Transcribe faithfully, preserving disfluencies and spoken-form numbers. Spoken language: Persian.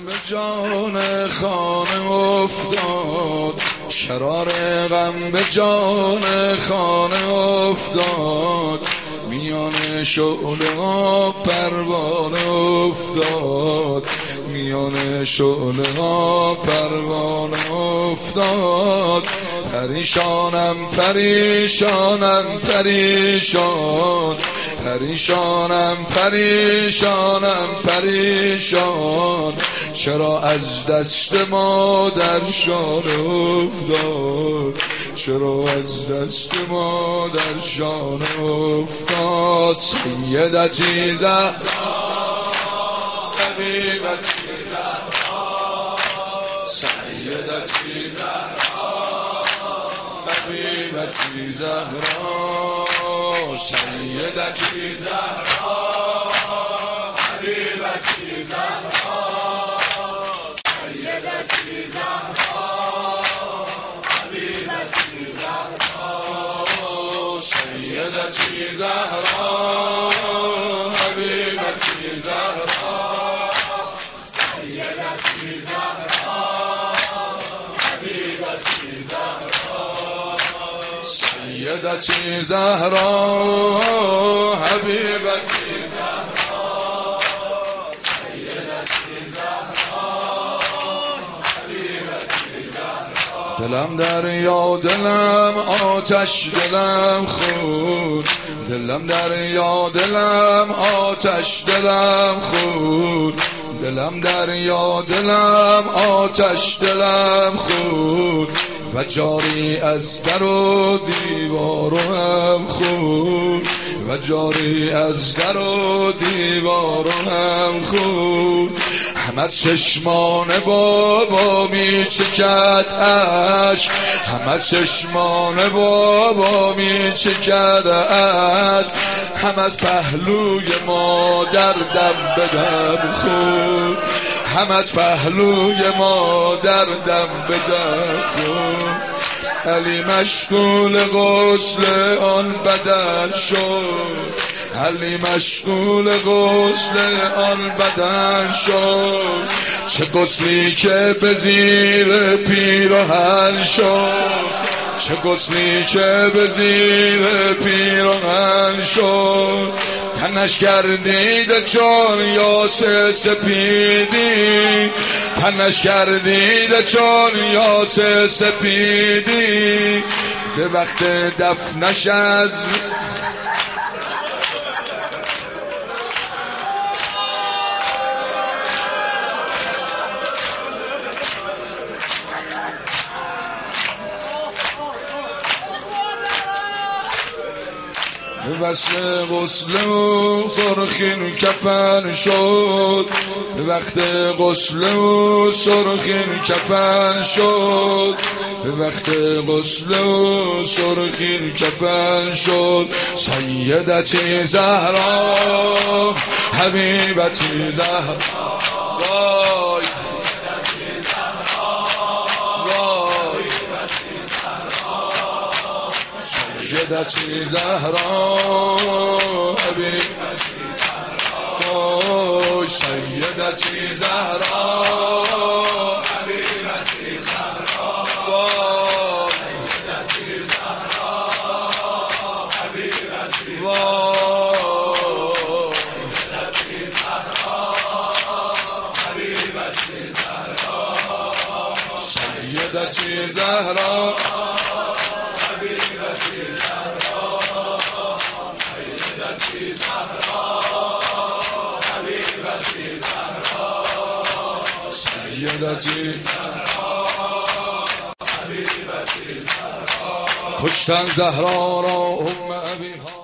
به جان خانه افتاد، شرار غم به جان خانه افتاد، میان شعله ها پروانه افتاد، میان شعله ها پروانه افتاد. پریشانم پریشانم پریشان، پریشانم پریشانم پریشان، چرا از دست مادرشان افتاد، چرا از دست مادرشان افتاد. سیدتی زهرا حبیبتی زهرا، سیدتی زهرا حبیبتی زهرا، سیدتی زهرا حبیبتی زهرا، سیدتی زهرا حبیبتی زهرا، سیدتی زهرا حبیبتی زهرا، سیدتی زهرا حبیبتی زهرا، سیدتی زهرا حبیبتی زهرا، سیدتی زهرا حبیبتی زهرا. دلم دریا دلم آتش دلم خون، دلم دریا دلم آتش دلم خون، دلم دریا دلم آتش دلم خون، و جاری از در و دیوار و هم خون، و جاری از در و دیوار و هم خون. هم از چشمان بابا می چکد اشک، هم از چشمان بابا می چکد اشک، هم از پهلوی مادر دم به دم خون، هم از پهلوی مادر دم به دم خون. علی مشغول غسل آن بدن شد، علی مشغول غسل آن بدن شد، چه غسلی که به زیر پیراهن شد، چه غسلی که به زیر پیراهن شد. تنش گردیده چون یاس سپیدی، تنش گردیده چون یاس سپیدی، به وقت دفنش از به وصل غسل و سرخین کفن شد، به وقت غسل و سرخین کفن شد، به وقت غسل و سرخین کفن شد. سیدتی زهرا حبیبتی زهرا، وای سیدتی زهرا حبیبتی زهرا، سیدتی زهرا حبیبتی زهرا، سیدتی زهرا حبیبتی زهرا، سیدتی زهرا حبیبتی زهرا، سیدتی زهرا حبیبتی زهرا، سیدتی زهرا حبیبتی زهرا. کشتن زهرا را ام ابیها.